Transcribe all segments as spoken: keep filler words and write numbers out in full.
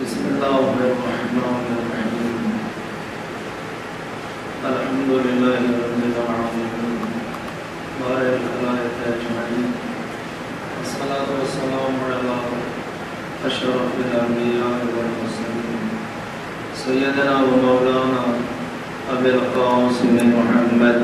بسم الله الرحمن الرحيم. الحمد لله رب العالمين بارئ الخلائق أجمعين، والصلاة والسلام على أشرف الأنبياء والمرسلين سيدنا ومولانا أبي القاسم محمد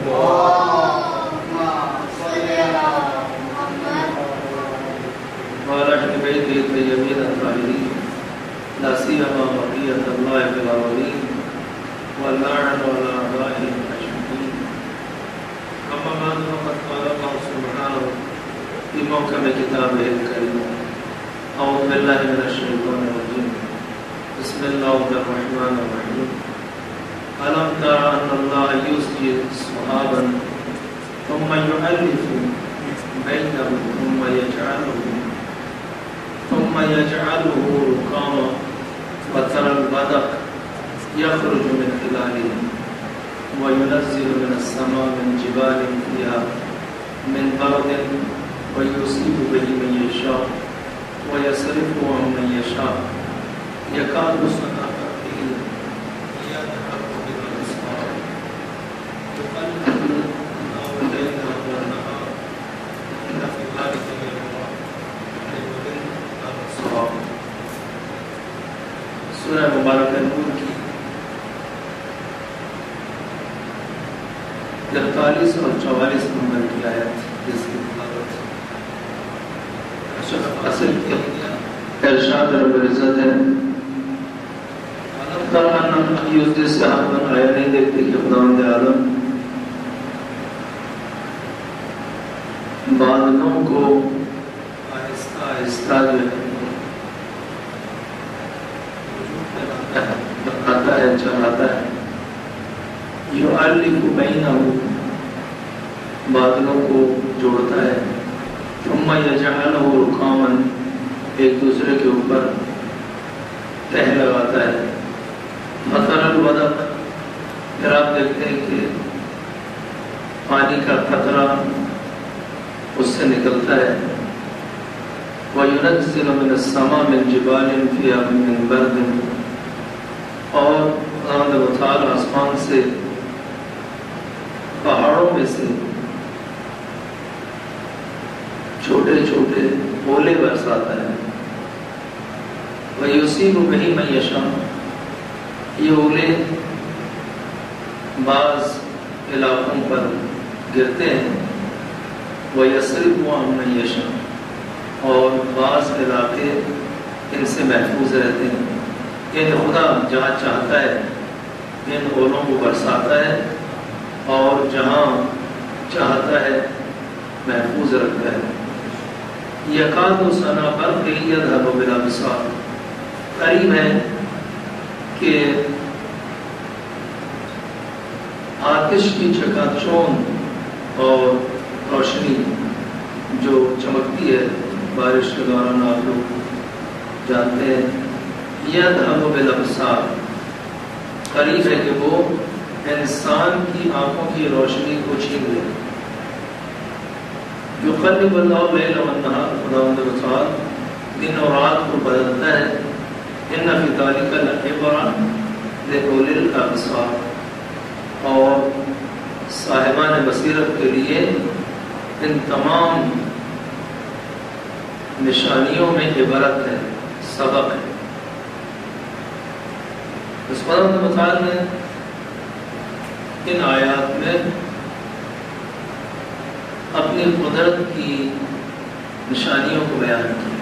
وعلى أهل بيته الطيبين الطاهرين لا سيما بقية الله في الأرضين واللعن على أعدائهم أجمعين. أما بعد فقد قال الله سبحانه في محكم كتابه الكريم: أعوذ بالله من الشيطان الرجيم، بسم الله الرحمن الرحيم. ألم تر أن الله يزجي صحابا ثم يؤلف بينهم ثم يجعله ثم يجعله ركاما وترى البدق يخرج من خلاله وينزل من السماء من جبال فيها من برد ويصيب به من يشاء ويصرفه عن من يشاء يكاد سنا برقه يذهب بالأبصار يقلب الليل والنهار إن في ذلك سورہ مبارک نور کی اکتالیس اور چوالیس نمبر کی آیت، جس کی تلاوت اصل کے ارشاد رب العزت ہے: علم تر ان اللہ یزجی صحابا، آیا نہیں دیکھتے کہ خداوند عالم بادلوں کو آہستہ آہستہ جو ہے بناتا ہے، چلاتا ہے. یؤلف بینہم، بادلوں کو جوڑتا ہے. ثم یجعلہ رکاما، ایک دوسرے کے اوپر تہ لگاتا ہے. فتر الودق، پھر آپ دیکھتے ہیں کہ پانی کا قطرہ اس سے نکلتا ہے. وَيُنَزِّلُ مِنَ السَّمَاءِ مِن جِبَالٍ فِيهَا مِن بَرْدٍ، اور اللہ تعالی آسمان سے پہاڑوں میں سے چھوٹے چھوٹے اولے برساتا ہے. وَيُصِيبُ بِهِ مَن يَشَاءُ، یہ اولے بعض علاقوں پر گرتے ہیں. وَيَصْرِفُ عَن مَن يَشَاءُ، اور بعض علاقے ان سے محفوظ رہتے ہیں. یعنی خدا جہاں چاہتا ہے ان اولوں کو برساتا ہے اور جہاں چاہتا ہے محفوظ رکھتا ہے. یکاد سنا برقہ یذہب بالابصار، قریب ہے کہ آتش کی چکا چوند اور روشنی جو چمکتی ہے بارش کے دوران، آپ لوگ جانتے ہیں، یذہب بالابصار، قریب ہے کہ وہ انسان کی آنکھوں کی روشنی کو چھین لے. یقلب اللہ اللیل والنہار، خداوند تعالی دن اور رات کو بدلتا ہے. ان فی ذلک لعبرۃ لأولی الابصار، اور صاحبان بصیرت کے لیے ان تمام نشانیوں میں عبرت ہے، سبق ہے. اس خداوند تعالی نے ان آیات میں اپنی قدرت کی نشانیوں کو بیان کیا.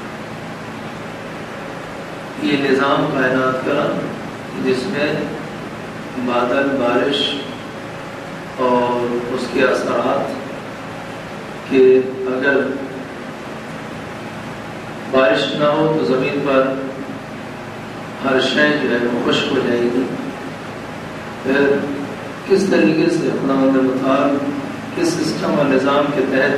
یہ نظام کائنات کا جس میں بادل، بارش اور اس کے اثرات، کہ اگر بارش نہ ہو تو زمین پر ہر شے جو ہے وہ خشک ہو جائے گی. پھر کس طریقے سے خداوند متعال کس سسٹم اور نظام کے تحت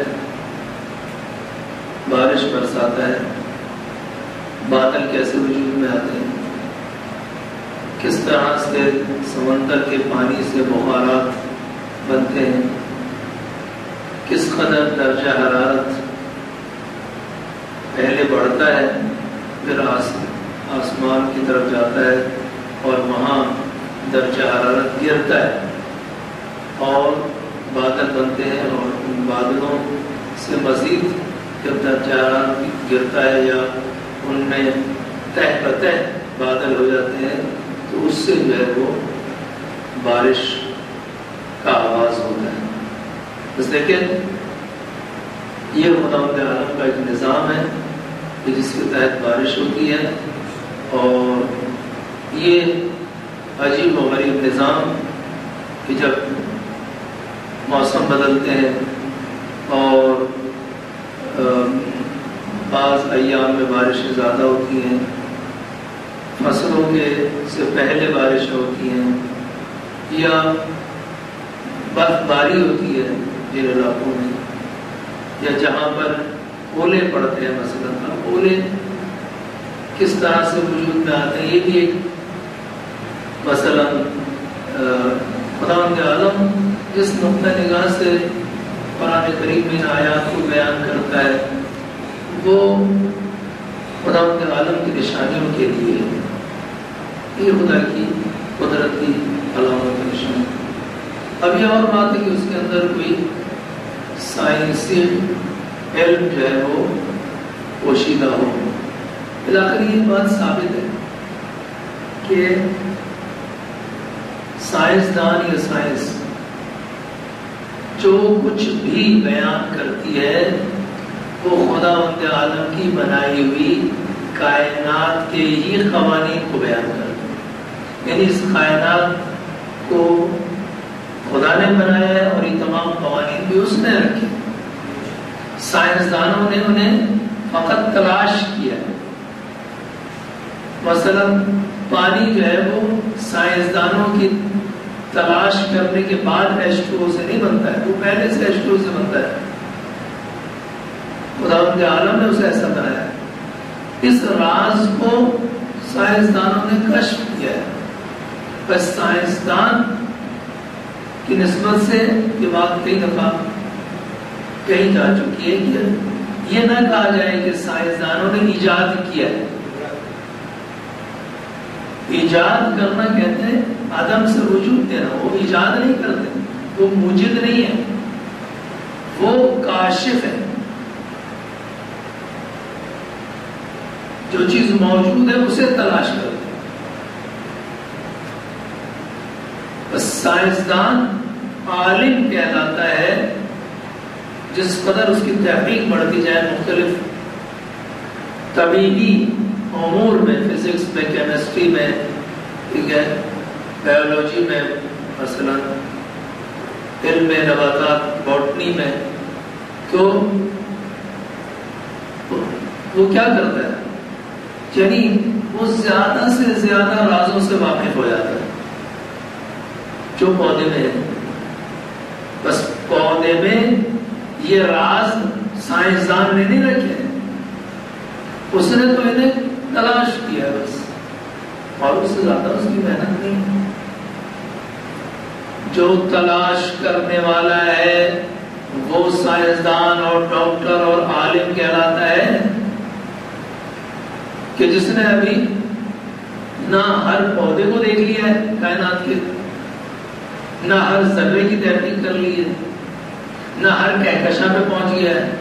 بارش برساتا ہے، بادل کیسے وجود میں آتے ہیں، کس طرح سے سمندر کے پانی سے بخارات بنتے ہیں، کس قدر درجہ حرارت پہلے بڑھتا ہے پھر آسمان کی طرف جاتا ہے اور وہاں درجہ حرارت گرتا ہے اور بادل بنتے ہیں، اور ان بادلوں سے مزید جب درجہ حرارت گرتا ہے یا ان میں تہ بتہ بادل ہو جاتے ہیں تو اس سے جو ہے وہ بارش کا آغاز ہوتا ہے۔ بس دیکھیں یہ خداوند عالم کا ایک نظام ہے کہ جس کے تحت بارش ہوتی ہے، اور یہ عجیب و غریب نظام کہ جب موسم بدلتے ہیں اور بعض ایام میں بارشیں زیادہ ہوتی ہیں، فصلوں کے سے پہلے بارشیں ہوتی ہیں، یا برف باری ہوتی ہے جن علاقوں میں، یا جہاں پر اولے پڑتے ہیں، مثلا اولے کس طرح سے وجود میں آتے ہیں، یہ بھی ایک مثلا خداوند عالم جس نقطہ نگاہ سے قرآن کریم میں آیات کو بیان کرتا ہے وہ خداوند عالم کی نشانیوں کے لیے، یہ خدا کی قدرت کی علامت کی نشانی۔ اب یہ اور بات ہے کہ اس کے اندر کوئی سائنسی علم جو ہے وہ پوشیدہ ہو۔ بالآخر یہ بات ثابت ہے کہ سائنسدان یا سائنس جو کچھ بھی بیان کرتی ہے وہ خداوند عالم کی بنائی ہوئی کائنات کے ہی قوانین کو بیان کرتی ہے، یعنی اس کائنات کو خدا نے بنایا ہے اور یہ تمام قوانین بھی اس نے رکھے، سائنسدانوں نے انہیں فقط تلاش کیا ہے۔ مثلا پانی جو ہے وہ سائنسدانوں کی تلاش کرنے کے بعد ایچ ٹو او سے نہیں بنتا ہے، وہ پہلے سے ایچ ٹو او سے بنتا ہے، خداوند عالم نے اسے ایسا بنایا ہے۔ اس راز کو سائنسدانوں نے کشف کیا ہے، بس سائنسدان کی نسبت سے یہ بات کئی دفعہ کہی جا چکی ہے کہ یہ نہ کہا جائے کہ سائنسدانوں نے ایجاد کیا ہے۔ ایجاد کرنا کہتے ہیں عدم سے وجود دینا، وہ ایجاد نہیں کرتے، وہ موجد نہیں ہے، وہ کاشف ہے۔ جو چیز موجود ہے اسے تلاش کرتے ہیں۔ بس سائنسدان عالم کہلاتا ہے جس قدر اس کی تحقیق بڑھتی جائے مختلف طبیعی امور میں، فزکس میں، کیمسٹری میں، ٹھیک ہے، بایولوجی میں، مثلا علم نباتات باٹنی میں، تو وہ کیا کرتا ہے، یعنی وہ زیادہ سے زیادہ رازوں سے واقف ہو جاتا ہے جو پودے میں ہے۔ بس پودے میں یہ راز سائنسدان نے نہیں رکھے، اس نے تو انہیں تلاش کیا بس، اور اس سے زیادہ اس کی محنت نہیں ہے۔ جو تلاش کرنے والا ہے وہ سائنسدان اور ڈاکٹر اور عالم کہلاتا ہے کہ جس نے ابھی نہ ہر پودے کو دیکھ لیا ہے کائنات کے، نہ ہر ذرے کی تحقیق کر لی ہے، نہ ہر کہکشاں پہ پہنچ گیا ہے،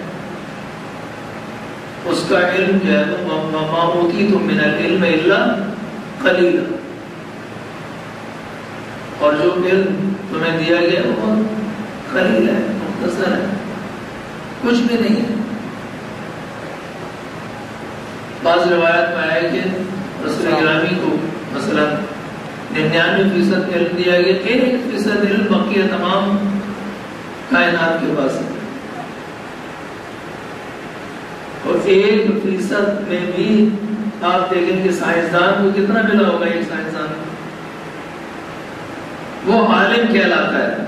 اس کا علم جو ہے وَمَا أُوتِيتُم مِّنَ الْعِلْمِ إِلَّا قَلِيلًا، اور جو علم تمہیں دیا گیا وہ قلیل ہے، مختصر ہے، کچھ بھی نہیں ہے۔ بعض روایات میں آیا کہ رسول گرامی کو مثلا ننانوے فیصد علم دیا گیا، ایک فیصد علم بقیہ تمام کائنات کے پاس ہے، اور ایک فیصد میں بھی آپ دیکھیں کہ سائنسدان کو کتنا ملا ہوگا، ایک سائنسدان وہ عالم کہلاتا ہے۔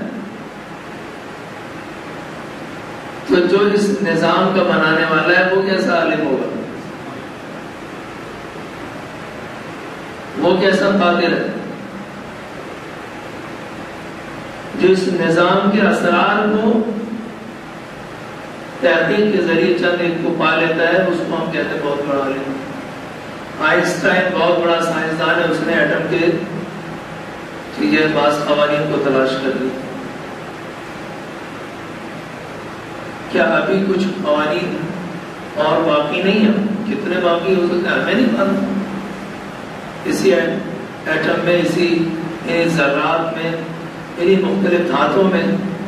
تو جو اس نظام کا بنانے والا ہے وہ کیسا عالم ہوگا، وہ کیسا قادر ہے، جو اس نظام کے اسرار کو تحقیق کے ذریعے چند ایک کو پا لیتا ہے، اس کو ہم کہتے ہیں بہت بڑا عالم۔ آئنسٹائن بہت بڑا سائنسدان ہے، اس نے ایٹم کے ٹھیک ہے بعض قوانین کو تلاش کر لی. کیا ابھی کچھ قوانین اور باقی نہیں ہے؟ کتنے باقی ہو سکتے ہیں ہمیں نہیں معلوم. اسی ایٹم میں، اسی ذرات میں، انہیں مختلف دھاتوں میں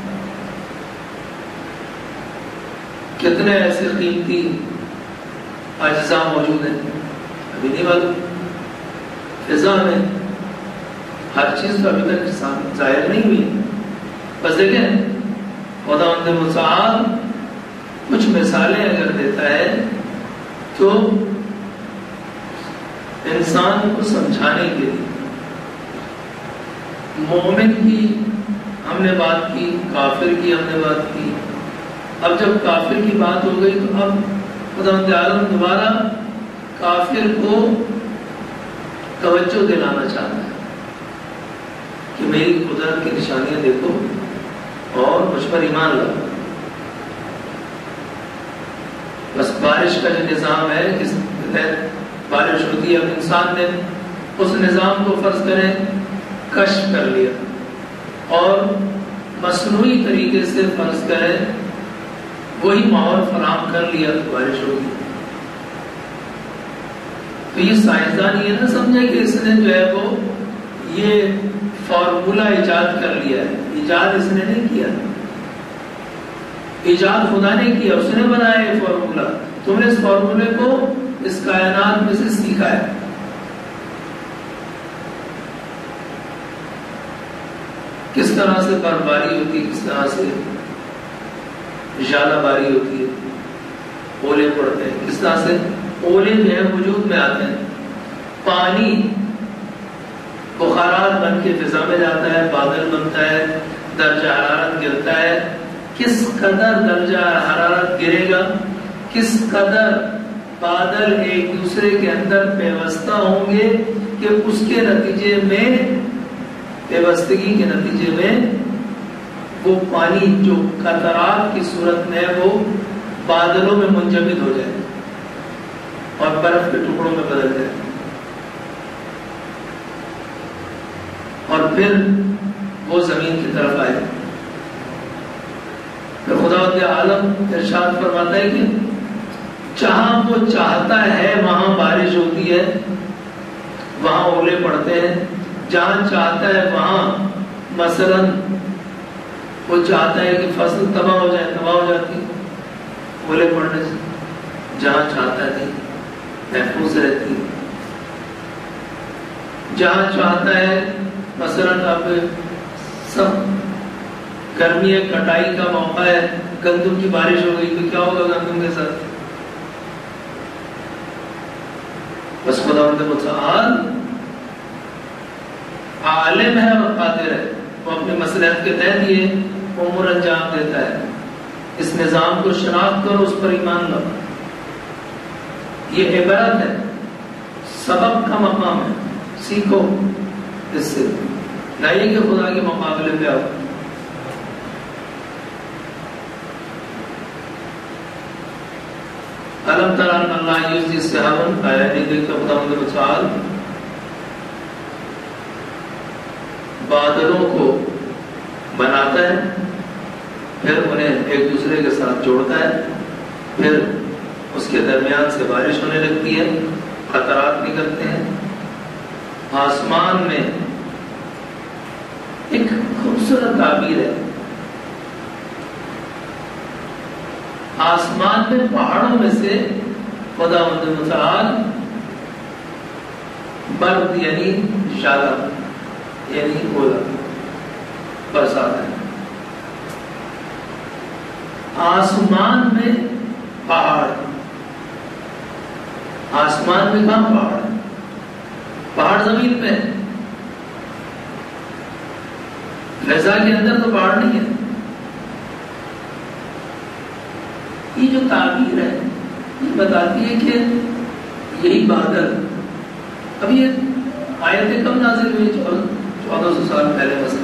کتنے ایسے قیمتی اجزاء موجود ہیں ابھی نہیں معلوم. فضا میں ہر چیز تو ابھی تک ظاہر نہیں ہوئی. بس دیکھیں خداوند متعال کچھ مثالیں اگر دیتا ہے تو انسان کو سمجھانے کے لیے. مومن کی ہم نے بات کی، کافر کی ہم نے بات کی. اب جب کافر کی بات ہو گئی تو اب خداوند عالم دوبارہ کافر کو توجہ دلانا چاہتا ہے کہ میری قدرت کی نشانیاں دیکھو اور مجھ پر ایمان لاؤ. بس بارش کا جو نظام ہے، کس بارش ہوتی ہے، اب انسان نے اس نظام کو فرض کریں کشف کر لیا اور مصنوعی طریقے سے فرض کریں وہی ماحول فراہم کر لیا تو بارش ہوگی. تو یہ سائنسدان یہ نہ سمجھے کہ اس نے جو ہے وہ یہ فارمولہ ایجاد کر لیا ہے. ایجاد اس نے نہیں کیا، ایجاد خدا نے کیا، اس نے بنایا یہ فارمولہ. تم نے اس فارمولے کو اس کائنات میں سے سیکھا ہے. کس طرح سے برفباری ہوتی ہے، کس طرح سے ژالہ باری ہوتی ہے، اولے پڑتے ہیں، کس طرح سے اولے جو ہے وجود میں آتے ہیں. پانی بخارات بن کے فضا میں جاتا ہے، بادل بنتا ہے، درجہ حرارت گرتا ہے. کس قدر درجہ حرارت گرے گا، کس قدر بادل ایک دوسرے کے اندر پیوستہ ہوں گے کہ اس کے نتیجے میں، پیوستگی کے نتیجے میں وہ پانی جو قطرات کی صورت میں وہ بادلوں میں منجمد ہو جائے اور برف کے ٹکڑوں میں بدل جائے اور پھر وہ زمین کی طرف آئے. پھر خداوند عالم ارشاد فرماتا ہے کہ جہاں وہ چاہتا ہے وہاں بارش ہوتی ہے، وہاں اولے پڑتے ہیں. جہاں چاہتا ہے وہاں مثلا وہ چاہتا ہے کہ فصل تباہ ہو جائے، تباہ ہو جاتی ہے اولے پڑنے سے. جہاں چاہتا ہے نہیں، محفوظ رہتی ہے. جہاں چاہتا ہے مثلا اب سب گرمی ہے، کٹائی کا موقع ہے، گندم کی بارش ہو گئی تو کیا ہوگا گندم کے ساتھ؟ بس خداوند متعال عالم ہے اور قادر ہے، وہ اپنی مصلحت کے تحت یہ امور انجام دیتا ہے. اس نظام کو شناخت کرو، اس پر ایمان لاؤ. یہ عبرت ہے، سبب کا مقام ہے. سیکھو اس سے، نہیں کہ خدا کے مقابلے پہ آؤ. علم تر ان اللہ یجزی السحاب، آیا نہیں دیکھتا خداوند متعال بادلوں کو بناتا ہے، پھر انہیں ایک دوسرے کے ساتھ جوڑتا ہے، پھر اس کے درمیان سے بارش ہونے لگتی ہے، قطرات نکلتے ہیں. آسمان میں ایک خوبصورت تعبیر ہے. آسمان میں پہاڑوں میں سے خداوند متعال برف یعنی ژالہ یعنی اولا برسات ہے. آسمان میں پہاڑ، آسمان میں کہاں پہاڑ ہے؟ پہاڑ زمین پہ ہے، فضا کے اندر تو پہاڑ نہیں ہے. یہ جو تعبیر ہے یہ بتاتی ہے کہ یہی بادل، اب یہ آیتیں کب نازل ہوئی؟ چودہ سو سال پہلے مثلا.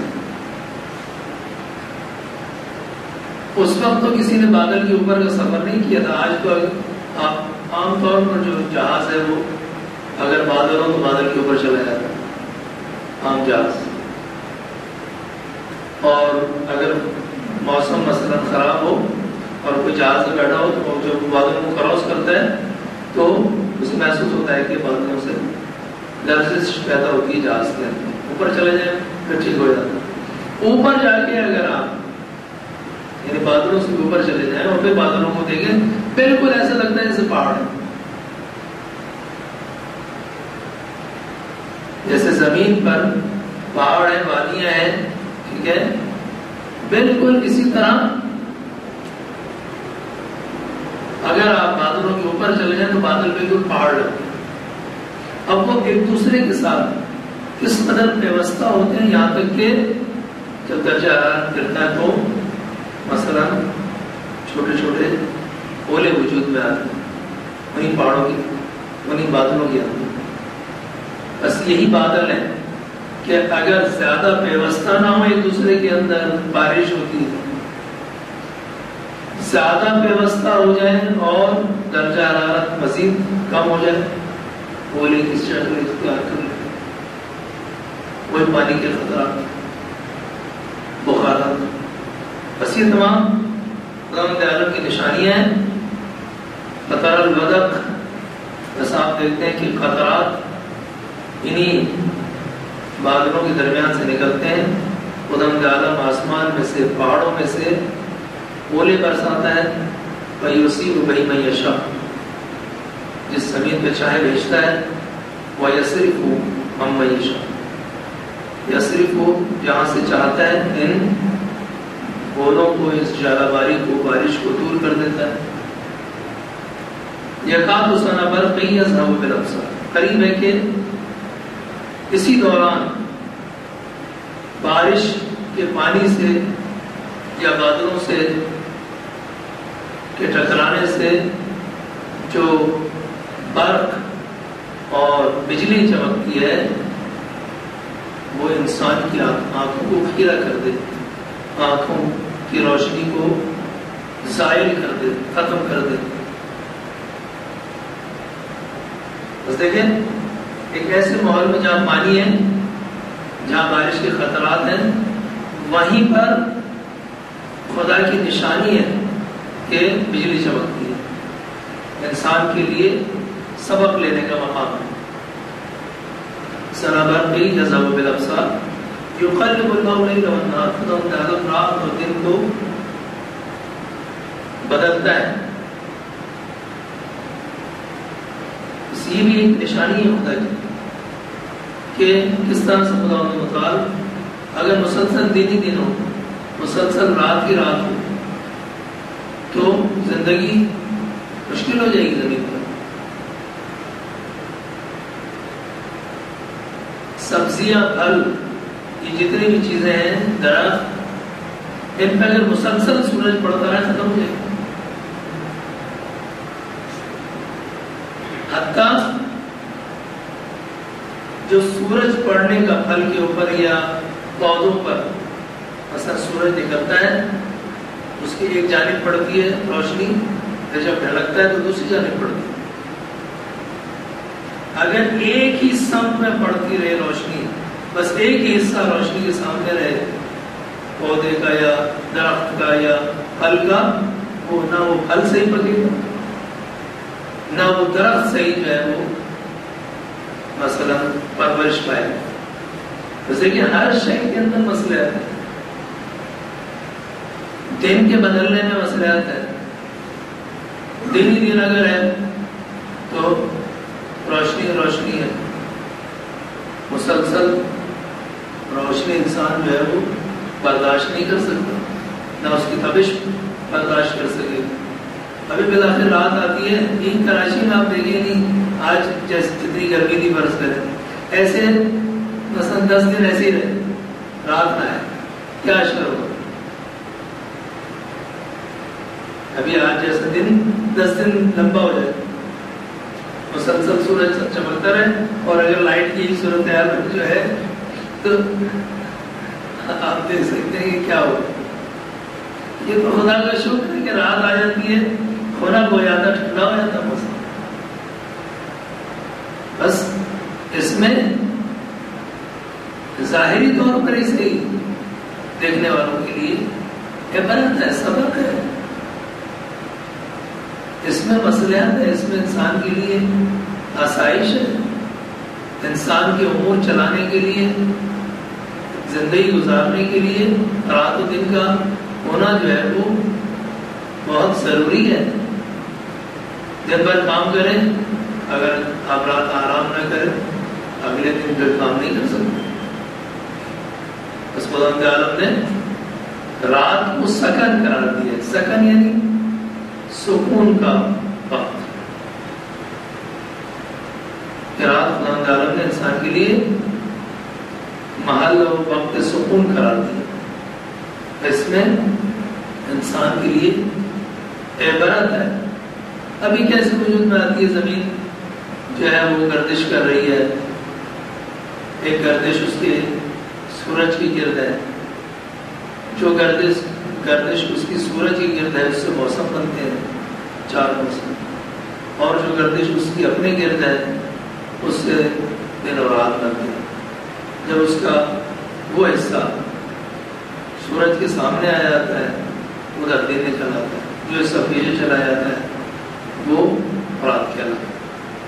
اس وقت تو کسی نے بادل کے اوپر کا سفر نہیں کیا تھا. آج تو آپ عام طور پر جو جہاز ہے وہ اگر بادل ہو تو بادل کے اوپر چلا جاتا ہے عام جہاز. اور اگر موسم مثلا خراب ہو اور کوئی جہاز میں بیٹھا ہو تو جب بادل کو کراس کرتا ہے تو اسے محسوس ہوتا ہے کہ بادلوں سے لرزش پیدا ہوتی ہے جہاز کے اندر. اوپر چلے جائیں پھر ٹھیک ہو جاتا ہے. اوپر جا کے اگر آپ یعنی بادلوں سے اوپر چلے جائیں اور پھر بادلوں کو دیکھیں بالکل ایسا لگتا ہے جیسے پہاڑ ہے. جیسے زمین پر پہاڑ ہیں وادیاں ہیں ٹھیک ہے بالکل اسی طرح اگر آپ بادلوں کے اوپر چلے جائیں تو بادل بالکل پہاڑ لگتے ہیں. اب وہ ایک دوسرے کے ساتھ کس قدر پیوستہ ہوتے ہیں یہاں تک کہ جب درجہ حرارت گرتا ہے تو مثلا چھوٹے چھوٹے اولے وجود میں آتے ہیں وہیں پہاڑوں کی وہیں بادلوں کے اندر. بس یہی بادل ہے کہ اگر زیادہ پیوستہ نہ ہو ایک دوسرے کے اندر بارش ہوتی ہے, زیادہ پیوستہ ہو جائے اور درجہ حرارت مزید کم ہو جائے اولے کس شکل اختیار کر لیں, وہی پانی کے خطرات بخارات. بس یہ تمام خداوند عالم کی نشانیاں ہیں. قطر الودق بس آپ دیکھتے ہیں کہ قطرات انہی بادلوں کے درمیان سے نکلتے ہیں. خداوند عالم آسمان میں سے پہاڑوں میں سے اولے برساتا ہے فَيُصِيبُ بِهِ مَن يَشَاءُ, جس زمین پہ چاہے بھیجتا ہے. وَيَصْرِفُ عَمَّن يَشَاءُ, یصرف جہاں سے چاہتا ہے ان اولوں کو اس ژالہ باری کو بارش کو دور کر دیتا ہے. یکاد سنا برقی یذهب بالابصار, قریب ہے کہ اسی دوران بارش کے پانی سے یا بادلوں سے کے ٹکرانے سے جو برق اور بجلی چمکتی ہے وہ انسان کی آنکھوں کو خیرہ کر دے, آنکھوں کی روشنی کو زائل کر دے, ختم کر دے. بس دیکھیں ایک ایسے ماحول میں جہاں پانی ہے, جہاں بارش کے خطرات ہیں, وہیں پر خدا کی نشانی ہے کہ بجلی چمکتی ہے. انسان کے لیے سبق لینے کا مقام ہے. سنابرقی یذهب بالابصار یقلب اللہ اللیل والنہار, خدا تعالیٰ رات اور دن کو بدلتا ہے. یہ بھی ایک نشانی ہے خدا کی کہ کس طرح سے خدا متعال اگر مسلسل دن ہی دن ہو, مسلسل رات ہی رات ہو تو زندگی مشکل ہو جائے گی زمین پر. سبزیاں پھل یہ جتنی بھی چیزیں ہیں درخت ان پہ اگر مسلسل سورج پڑتا رہے ختم ہو جائے گا. حتیٰ جو سورج پڑنے کا پھل کے اوپر یا پودوں پر اثر سورج نکلتا ہے اس کی ایک جانب پڑتی ہے روشنی, پھر جب ڈھلکتا ہے تو دوسری جانب پڑتی ہے. اگر ایک ہی سمت میں پڑتی رہے روشنی, بس ایک ہی حصہ روشنی کے سامنے رہے پودے کا یا درخت کا یا پھل کا, وہ نہ وہ پھل صحیح پکے گا نہ وہ درخت صحیح جو ہے وہ مثلا پرورش پائے. جیسے کہ ہر شے کے اندر مسئلہ آتا ہے, دن کے بدلنے میں مسئلہ آتا ہے. دن ہی دن اگر ہے تو روشنی روشنی ہے, مسلسل روشنی انسان جو ہے وہ برداشت نہیں کر سکتا, نہ اس کی تبش برداشت کر سکے. ابھی بالآخر رات آتی ہے. یہ کراچی میں آپ دیکھیں نہیں آج جیسے جتنی گرمی تھی برس کرے ایسے مثلا دس دن ایسے ہی رہے, رات نہ آئے, کیا اشکر ہوگا. ابھی آج جیسے دن دس دن لمبا ہو جائے, مسلسل سورج چمکتا رہے, اور اگر لائٹ کی صورتحال جو ہے تو آپ دیکھ سکتے ہیں کہ کیا ہوگا. یہ تو خدا کا شکر ہے کہ رات آ جاتی ہے, کھونا ہو جاتا, ٹھنڈا ہو جاتا موسم. بس اس میں ظاہری طور پر ہی صحیح دیکھنے والوں کے لیے عبرت ہے، سبق ہے، اس میں مصلحت ہے، اس میں انسان کے لیے آسائش ہے، انسان کے امور چلانے کے لیے، زندگی گزارنے کے لیے رات و دن کا ہونا جو ہے وہ بہت ضروری ہے۔ دن بھر کام کریں، اگر آپ رات آرام نہ کریں اگلے دن پھر کام نہیں کر سکتے۔ اس خدا کے عالم نے رات کو سکن قرار دیا، سکن یعنی سکون کا وقت، کہ رات خدا کے عالم نے انسان کے لیے محل و وقت سکون قرار دیا، اس میں انسان کے لیے عبرت ہے۔ ابھی کیسے وجود میں آتی ہے؟ زمین جو ہے وہ گردش کر رہی ہے، ایک گردش اس کے سورج کی گرد ہے، جو گردش گردش اس کی سورج کی گرد ہے اس سے موسم بنتے ہیں، چار موسم، اور جو گردش اس کی اپنے گرد ہے اس سے دن اور رات بنتے ہیں۔ جب اس کا وہ حصہ سورج کے سامنے آ جاتا ہے ادھر دن نکل آتا ہے، جو حصہ پیچھے چلا جاتا ہے وہ رات کہلاتا ہے۔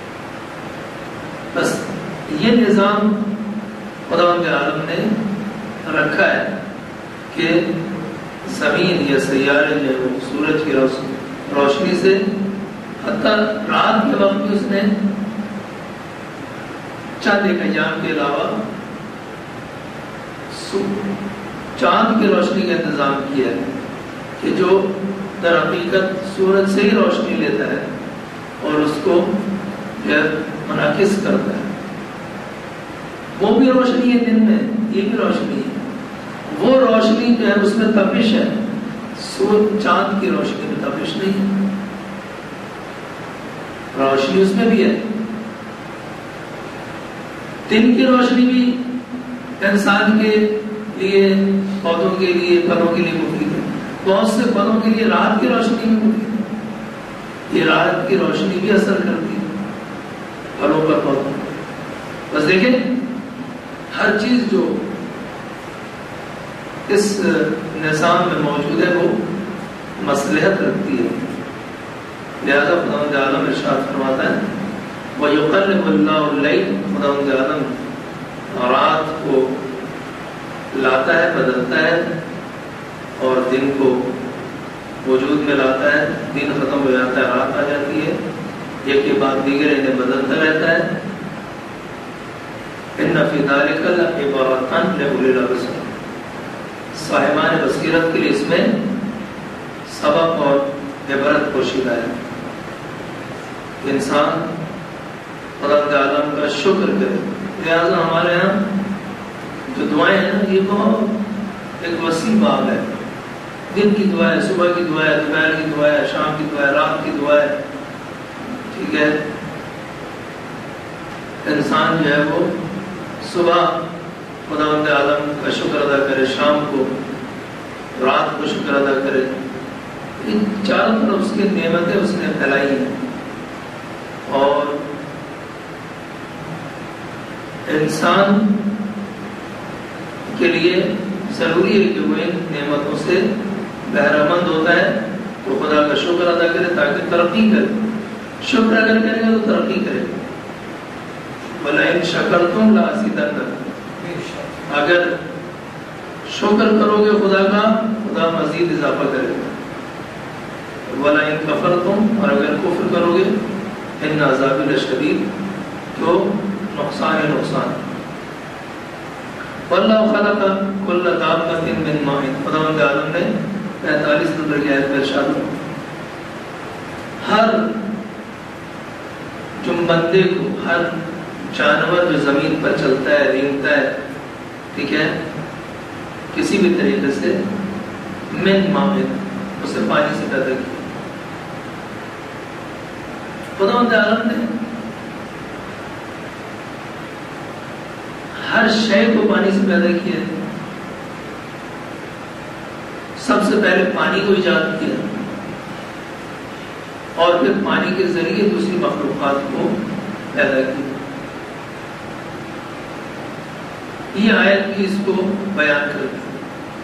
بس یہ نظام خدا کے عالم نے رکھا ہے کہ زمین یا سیارے جو ہے وہ سورج کی روشنی سے، حتیٰ رات کے وقت بھی اس نے چاند ایک ایام کے علاوہ چاند کی روشنی کا انتظام کیا ہے کہ جو در حقیقت سورج سے ہی روشنی لیتا ہے اور اس کو منعکس کرتا ہے۔ وہ بھی روشنی ہے دن میں، یہ بھی روشنی ہے، وہ روشنی جو ہے اس میں تپش ہے، سورج چاند کی روشنی میں تپش نہیں ہے، روشنی اس میں بھی ہے۔ دن کی روشنی بھی انسان کے لیے، پودوں کے لیے، پھلوں کے لیے مفید ہے، بہت سے پھلوں کے لیے رات کی روشنی بھی مفید ہے، یہ رات کی روشنی بھی اثر کرتی ہے پھلوں پر، پودوں۔ بس دیکھیں ہر چیز جو اس نظام میں موجود ہے وہ مصلحت رکھتی ہے، لہذا خدا عالم ارشاد فرماتا ہے وَيُقَلِّبُ اللَّهُ اللَّيْلَ، خدا عالم رات کو لاتا ہے، بدلتا ہے، اور دن کو وجود میں لاتا ہے، دن ختم ہو جاتا ہے، رات آ جاتی ہے، ایک کے بعد دیگر انہیں بدلتا رہتا ہے۔ ان فی ذلک لعبرۃ لأولی الابصار، صاحبان بصیرت کے لیے اس میں سبق اور عبرت پوشیدہ ہے۔ انسان خدا کے عالم کا شکر کرے۔ لہٰذا ہمارے یہاں جو دعائیں ہیں نا، یہ بہت ایک وسیع باب ہے، دن کی دعا ہے، صبح کی دعا ہے، دوپہر کی دعا ہے، شام کی دعا ہے، رات کی دعا ہے، ٹھیک ہے۔ انسان جو ہے وہ صبح خدا کے عالم کا شکر ادا کرے، شام کو، رات کو شکر ادا کرے، ان چاروں طرف اس کی نعمتیں اس نے پھیلائی ہیں، اور انسان کے لیے ضروری ہے کہ وہ ان نعمتوں سے بہرہ مند ہوتا ہے تو خدا کا شکر ادا کرے تاکہ ترقی کرے۔ شکر اگر کرے گا تو ترقی کرے گا۔ وَلَئِن شَكَرْتُمْ لَأَزِيدَنَّكُمْ، اگر شکر کرو گے خدا کا، خدا مزید اضافہ کرے گا۔ وَلَئِن كَفَرْتُمْ، اور اگر کفر کرو گے، إِنَّ عَذَابِي لَشَدِيدٌ، تو نقصان ہے نقصان۔ وَاللَّهُ خَلَقَ كُلَّ دَابَّةٍ مِّن مَّاءٍ، خداوند عالم نے پینتالیس نمبر کی آیت میں ارشاد ہر جنبندے کو، ہر جانور جو زمین پر چلتا ہے، رینگتا ہے، ٹھیک ہے، کسی بھی طریقے سے من ماء، اسے پانی سے پیدا کیا۔ خداوند عالم نے ہر شے کو پانی سے پیدا کیا، سب سے پہلے پانی کو ایجاد کیا اور پھر پانی کے ذریعے دوسری مخلوقات کو پیدا کیا۔ یہ آیت بھی اس کو بیان کرتی ہے۔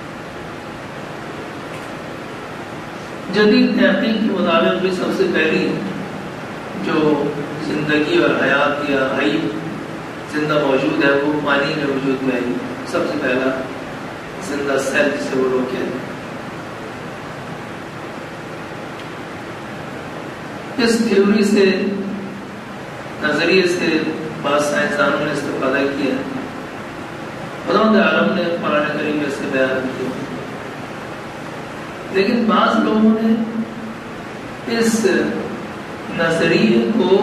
جدید تحقیق کے مطابق بھی سب سے پہلی جو زندگی اور حیات یا حی زندہ موجود ہے وہ پانی میں وجود میں آئی، سب سے پہلا زندہ سیل جسے وہ لوگ کہتے ہیں۔ اس تھیوری سے نظریے سے بعض سائنسدانوں نے استفادہ کیا، خداوند عالم نے قرآن کریم میں سے بیان کیا، لیکن بعض لوگوں نے اس نظریے کو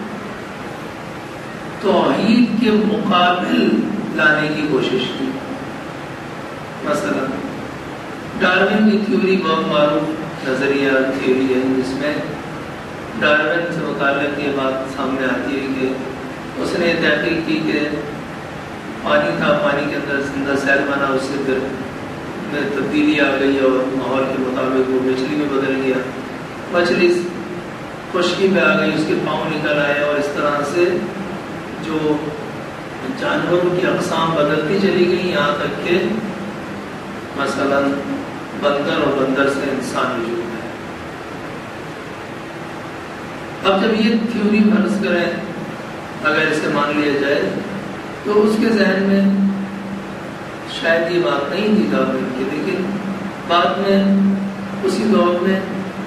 توحید کے مقابل لانے کی کوشش کی۔ مثلا ڈارون کی تھیوری بہت معروف نظریہ تھیوری ہے، جس میں ڈارون سے متعلق یہ بات سامنے آتی ہے کہ اس نے تحقیق کی کہ پانی تھا، پانی کے اندر زندہ سیل بنا، اس سے پھر میں تبدیلی آ گئی اور ماحول کے مطابق وہ مچھلی میں بدل گیا، مچھلی خشکی میں آ گئی، اس کے پاؤں نکل آئے، اور اس طرح سے جو جانوروں کی اقسام بدلتی چلی گئی یہاں تک کہ مثلا بندر اور بندر سے انسان وجود ہے۔ اب جب یہ تھیوری فرض کریں اگر اسے مان لیا جائے تو اس کے ذہن میں شاید یہ بات نہیں تھی ڈارون کی، لیکن بعد میں اسی دور میں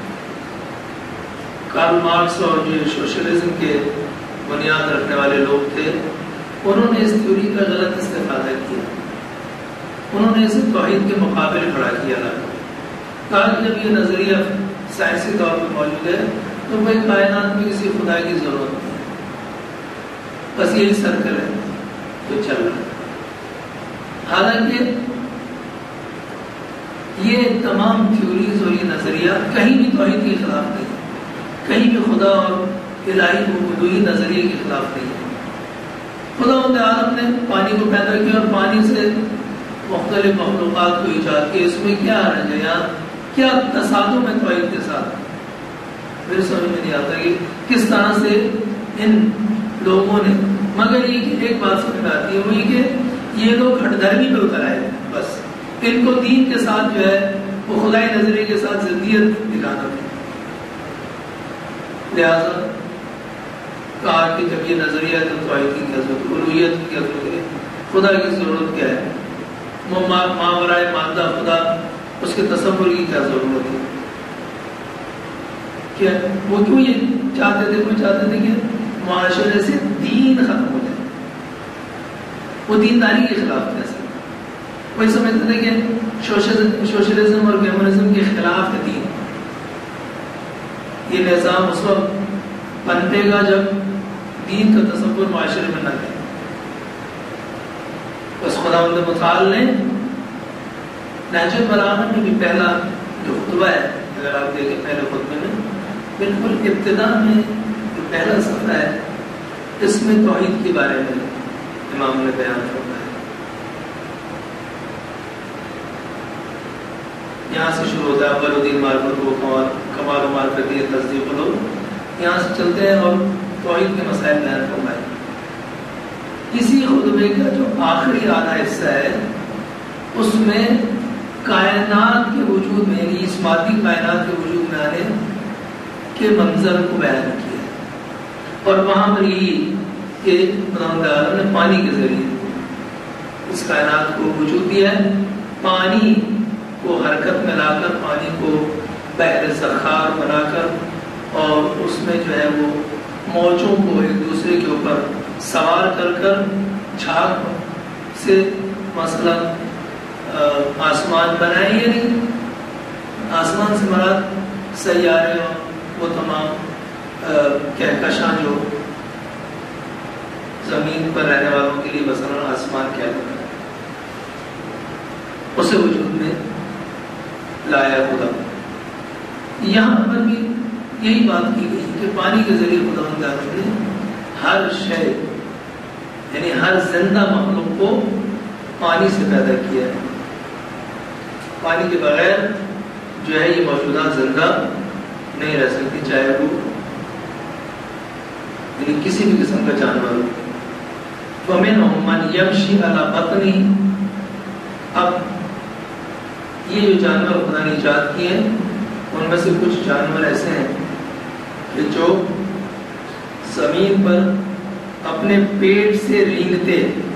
کارل مارکس اور جو سوشلزم کے بنیاد رکھنے والے لوگ تھے انہوں نے اس تھیوری کا غلط استفادہ کیا، انہوں نے اسے توحید کے مقابل کھڑا کیا، کہا کہ جب یہ نظریہ سائنسی طور پر موجود ہے تو بھائی کائنات میں کسی خدا کی ضرورت نہیں، بس یہی سرکل ہے جو چل رہا ہے۔ حالانکہ یہ تمام تھیوریز اور یہ نظریات کہیں بھی توحید کے خلاف نہیں، کہیں بھی خدا اور الہی وجودی نظریے کے خلاف نہیں ہے۔ خداوند عالم نے پانی کو پیدا کیا اور پانی سے مختلف مخلوقات کو ایجاد کیا، اس میں کیا حرج ہے یا کیا تصادم ہے توحید کے ساتھ؟ میرے سمجھ میں نہیں آتا کہ کس طرح سے ان لوگوں نے، مگر یہ کہ ایک بات سمجھ میں آتی ہے وہ یہ کہ یہ لوگ ہٹ دھرمی پہ اتر آئے، بس ان کو دین کے ساتھ جو ہے وہ خدائی نظریے کے ساتھ ضدیت دکھانا تھی، لہذا کہا کہ جب یہ نظریہ ہے تو توحید کی کیا ضرورت، الوہیت کی کیا ضرورت ہے، خدا کی ضرورت کیا ہے، ماورائے مادہ خدا اس کے تصور کی کیا ضرورت ہے، کیا وہ کیوں یہ چاہتے تھے، وہ چاہتے تھے کہ معاشرے سے دین ختم ہو جائے، وہ دینداری کے خلاف تھے، وہی سمجھتے تھے کہ سوشلزم اور کمیونزم کے خلاف ہے دین، یہ نظام اس وقت پنپے گا جب دین کا تصور معاشرے میں نہ کرے۔ بس خداوند متعال نے نہج البلاغہ میں بھی پہلا جو خطبہ ہے، اگر آپ دیکھیں پہلے خطبے میں بالکل ابتدا میں جو پہلا صفحہ ہے اس میں توحید کے بارے میں امام نے بیان فرمایا ہے۔ یہاں سے شروع ہوتا ہے اول الدین معرفت و کمال و معرفت یہ تصدیق لو، یہاں سے چلتے ہیں اور توحید کے مسائل بیان فرمائے۔ اسی خطبے کا جو آخری آدھا حصہ ہے اس میں کائنات کے وجود میں، یعنی اس مادی کائنات کے وجود میں آنے کے منظر کو بیان کیا، اور وہاں پر یہ کہ خداوند عالم نے پانی کے ذریعے اس کائنات کو وجود دیا ہے، پانی کو حرکت میں لا کر، پانی کو بحر سخار بنا کر، اور اس میں جو ہے وہ موجوں کو ایک دوسرے کے اوپر سوار کر کر جھاگ سے مثلا آسمان بنائے، یعنی آسمان سے مراد سیارے اور وہ تمام کہکشاں جو زمین پر رہنے والوں کے لیے مثلا آسمان کیا ہوتا ہے، اسے وجود میں لایا خدا۔ یہاں پر بھی یہی بات کی گئی کہ پانی کے ذریعے خداوند عالم نے ہر شے یعنی ہر زندہ مخلوق کو پانی سے پیدا کیا ہے، پانی کے بغیر جو ہے یہ موجودات زندہ نہیں رہ سکتی، چاہے وہ یعنی کسی بھی قسم کا جانور ہو۔ فَمِنْهُمْ مَنْ يَمْشِي عَلَى بَطْنِهِ. اب یہ جو جانور خدا نے ایجاد کیے ان میں سے کچھ جانور ایسے ہیں کہ جو زمین پر اپنے پیٹ سے رینگتے،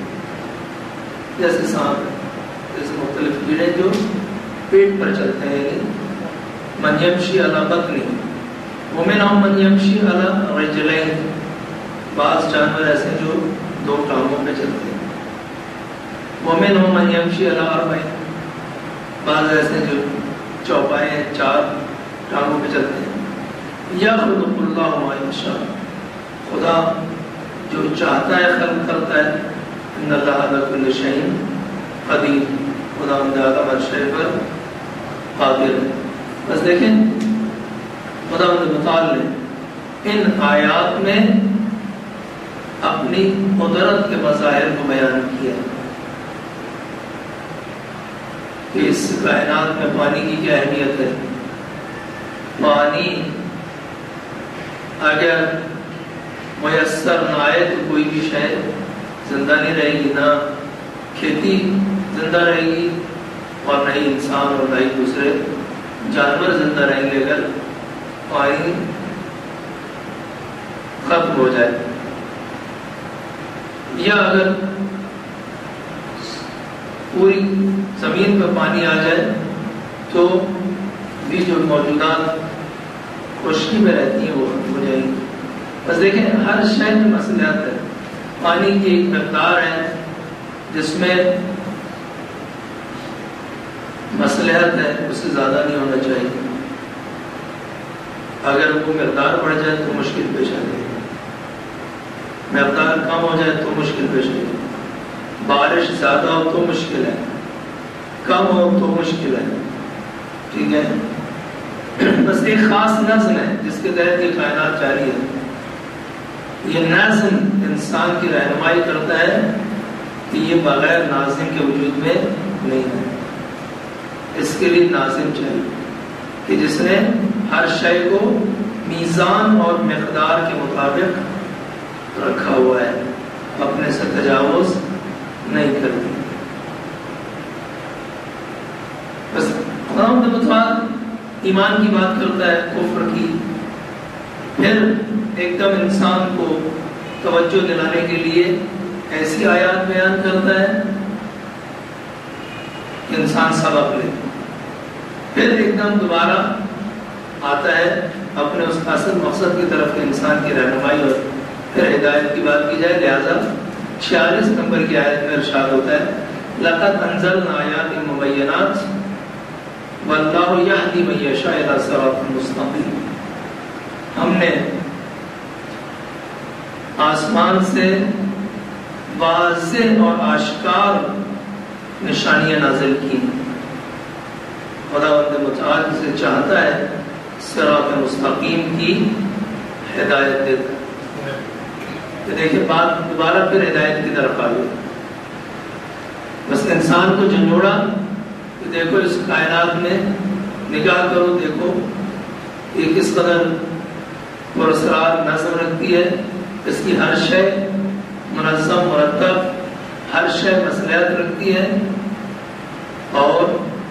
جیسے سانپ، جیسے مختلف کیڑے جو پیٹ پر چلتے ہیں. من یمشی علی بطنی ومنہم من یمشی علی رجلین. بعض جانور ایسے جو دو ٹانگوں پہ چلتے ہیں. ومنہم من یمشی علی اربعین. بعض ایسے جو چوپائے چار ٹانگوں پہ چلتے ہیں. یخلق اللہ ما یشاء. خدا جو چاہتا ہے خلق کرتا ہے. ان اللہ علی کل شیء قدیر. خدا اندازہ ہر شے پر قادر ہے. بس دیکھیں خدا متعال نے ان آیات میں اپنی قدرت کے مظاہر کو بیان کیا کہ اس کائنات میں پانی کی کیا اہمیت ہے. پانی اگر میسر نہ آئے تو کوئی بھی شے زندہ نہیں رہے گی، نہ کھیتی زندہ رہے گی اور نہ ہی انسان اور نہ ہی دوسرے جانور زندہ رہیں گے اگر پانی ختم ہو جائے. یا اگر پوری زمین پہ پانی آ جائے تو بھی جو موجودات خشکی میں رہتی ہیں وہ ختم ہو جائیں گی. بس دیکھیں ہر شے میں مصلحت ہے. پانی کی ایک مقدار ہے جس میں مصلحت ہے، اس سے زیادہ نہیں ہونا چاہیے. اگر وہ مقدار بڑھ جائے تو مشکل پیش آ جائے گی، مقدار کم ہو جائے تو مشکل پیش آئے گی. بارش زیادہ ہو تو مشکل ہے، کم ہو تو مشکل ہے. ٹھیک ہے، بس ایک خاص نظم ہے جس کے تحت یہ کائنات جاری ہے. یہ نظم انسان کی رہنمائی کرتا ہے کہ یہ بغیر ناظم کے وجود میں نہیں ہے. اس کے لیے ناظم چاہیے کہ جس نے ہر شے کو میزان اور مقدار کے مطابق رکھا ہوا ہے، اپنے سے تجاوز نہیں کرتی. بس خداوند متعال ایمان کی بات کرتا ہے، کفر کی، پھر ایک دم انسان کو توجہ دلانے کے لیے ایسی آیات بیان کرتا ہے کہ انسان سبق لے. پھر ایک دم دوبارہ آتا ہے اپنے اس اصل مقصد کی طرف انسان کی رہنمائی اور پھر ہدایت کی بات کی جائے. لہذا چھیالیس نمبر کی آیت میں ارشاد ہوتا ہے لَقَدْ أَنزَلْنَا آيَاتٍ مُبَيِّنَاتٍ وَاللَّهُ يَهْدِي مَن يَشَاءُ إِلَىٰ صِرَاطٍ مُسْتَقِيمٍ. ہم نے آسمان سے واضح اور آشکار نشانیاں نازل کی. خداوند متعال سے چاہتا ہے صراط مستقیم کی ہدایت دیتا ہے. تو دیکھیں بات دوبارہ پھر ہدایت کی طرف آ گئی. بس انسان کو جھنجھوڑا کہ دیکھو اس کائنات میں نگاہ کرو، دیکھو یہ کس قدر پراسرار نظم رکھتی ہے. اس کی ہر شے منظم مرتب، ہر شے مصلحت رکھتی ہے. اور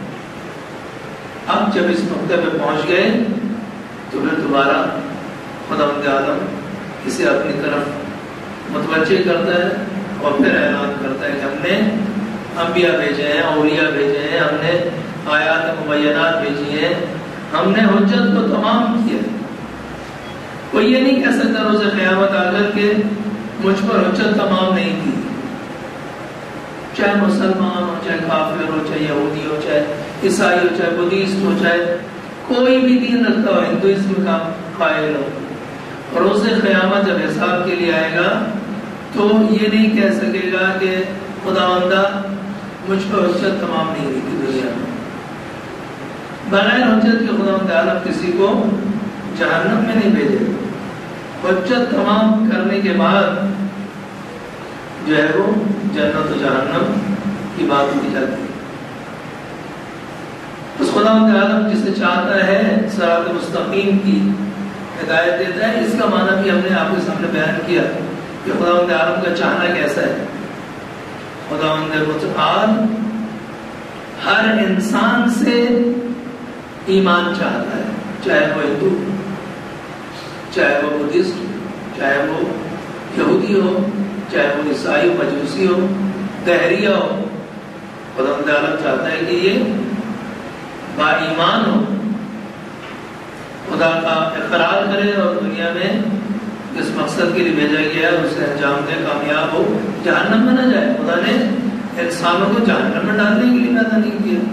اب جب اس نقطے پہ پہنچ گئے تو پھر دوبارہ خداوند عالم اسے اپنی طرف متوجہ کرتا ہے اور پھر اعلان کرتا ہے کہ ہم نے انبیاء بھیجے ہیں، اولیاء بھیجے ہیں، ہم نے آیات مبینات بھیجی ہیں، ہم نے حجت کو تمام کیا. کوئی یہ نہیں کہہ سکتا روز قیامت آ کر کے مجھ پر حجت تمام نہیں تھی. چاہے مسلمان ہو، چاہے کافر ہو، چاہے یہودی ہو، چاہے عیسائی ہو، چاہے بدھسٹ ہو، چاہے کوئی بھی دین رکھتا ہو، ہندوازم کا قائل ہو، روز قیامت جب حساب کے لیے آئے گا تو یہ نہیں کہہ سکے گا کہ خداوندہ مجھ پر حجت تمام نہیں ہوئی تھی دنیا میں. بغیر حجت کے خداوند عالم کسی کو جہنم میں نہیں بھیجے. حجت تمام کرنے کے بعد جو ہے وہ جنت و جہنم کی بات کی جاتی ہے. اس خداوند عالم جسے چاہتا ہے صراط مستقیم کی ہدایت دیتا ہے. اس کا معنی بھی ہم نے آپ کے سامنے بیان کیا کہ خداوند عالم کا چاہنا کیسا ہے؟ خداوند متعال ہر انسان سے ایمان چاہتا ہے، چاہے وہ ہندو، چاہے وہ بدھسٹ، چاہے وہ یہودی ہو، چاہے وہ عیسائی مجوسی ہو، دہریہ ہو. خداوند عالم چاہتا ہے کہ یہ با ایمان ہو، خدا کا اقرار کرے اور دنیا میں جس مقصد کے لیے بھیجا گیا ہے اسے انجام دے، کامیاب ہو، جہنم میں نہ جائے. خدا نے انسانوں کو جہنم میں ڈالنے کے لیے پیدا نہیں کیا.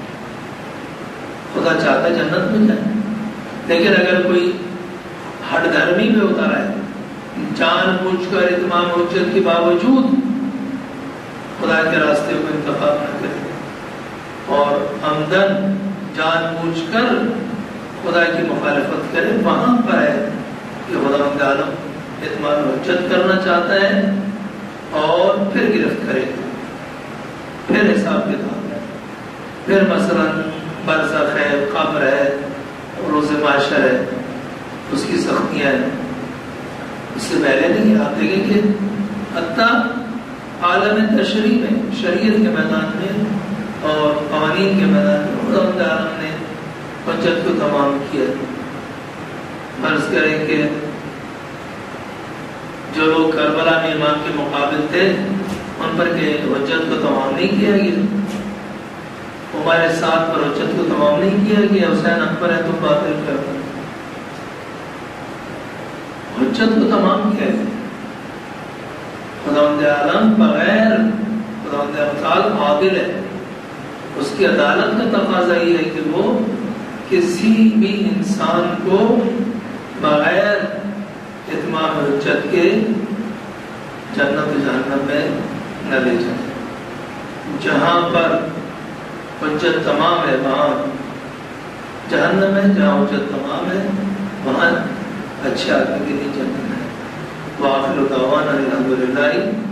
خدا چاہتا ہے جنت میں جائے. لیکن اگر کوئی ہٹ دھرمی پہ ہوتا رہے، جان بوجھ کر اتمام حجت کے باوجود خدا کے راستے کو انتخاب نہ کرے اور عمدن جان بوجھ کر خدا کی مخالفت کرے، وہاں پر ہے کہ خداوند عالم اتمام حجت کرنا چاہتا ہے اور پھر گرفت کرے، پھر حساب کتاب ہے، پھر مثلا برزخ ہے، قبر ہے، روز محشر ہے، اس کی سختیاں ہیں. اس سے پہلے نہیں. آپ دیکھیں کہ حتیٰ عالم تشریع میں، شریعت کے میدان میں اور قوانین کے میدان میں خداوند عالم نے حجت کو تمام کیا. فرض کریں کہ جو لوگ کربلا میں امام کے مقابل تھے ان پر کہ حجت کو تمام نہیں کیا گیا، ہمارے ساتھ پر حجت کو تمام نہیں کیا گیا. حسین اکبر ہے تم باطل کرتے، حجت کو تمام کیا گیا. خداوند عالم بغیر، خداوند عالم عادل ہے، اس کی عدالت کا تقاضا یہ ہے کہ وہ کسی بھی انسان کو بغیر اتمام حجت کے جنت و جہنم میں نہ لے جائے. جہاں پر حجت تمام ہے وہاں جہنم ہے، جہاں حجت تمام ہے وہاں اچھے آدمی کے لیے جنت ہے. وآخر دعوانا الحمدللہ